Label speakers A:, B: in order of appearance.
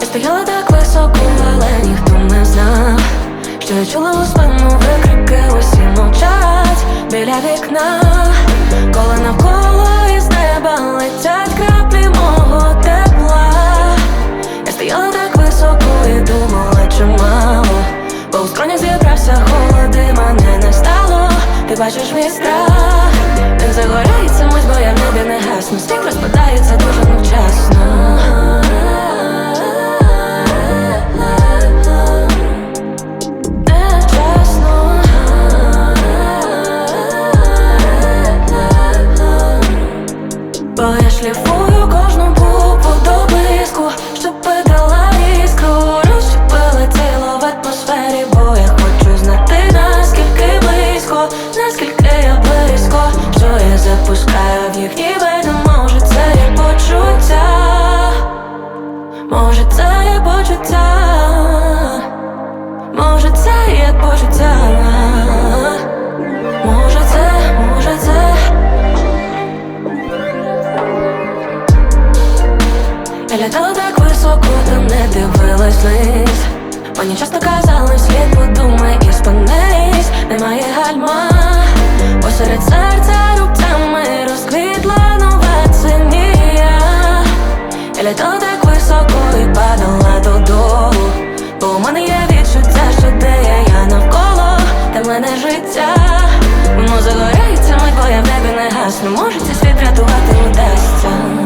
A: стояла так високо, але ніхто не знав, що я чула у спину викрики, усі мовчать біля вікна. Коли навколо із неба летять краплі мого тепла, я стояла так високо і думала, чи мало, бо у скронях зібрався холод і мене не стало. Ти бачиш мій страх, він загорається мить, бо я в небі не гасну. Світ розпадається дуже невчасно. Бо я шліфую кожну букву до блиску, щоб видала іскру, розщепила тіло в атмосфері, бо я хочу знати, наскільки близько, наскільки я близько, що я запускаю в їх ніби. Може це є почуття, може це є почуття, може це є почуття, може це, може це. Я літала так високо, та не дивилась вниз. Мені часто казали, світ подумай і спинись. Немає гальма, посеред серця рубцями розквітла нова синія. Я літала так високо і падала додолу, бо у мене є відчуття, що де я навколо, та в мене життя. Воно загорається мить, бо я в небі не гасну. Може цей світ рятувати удасться.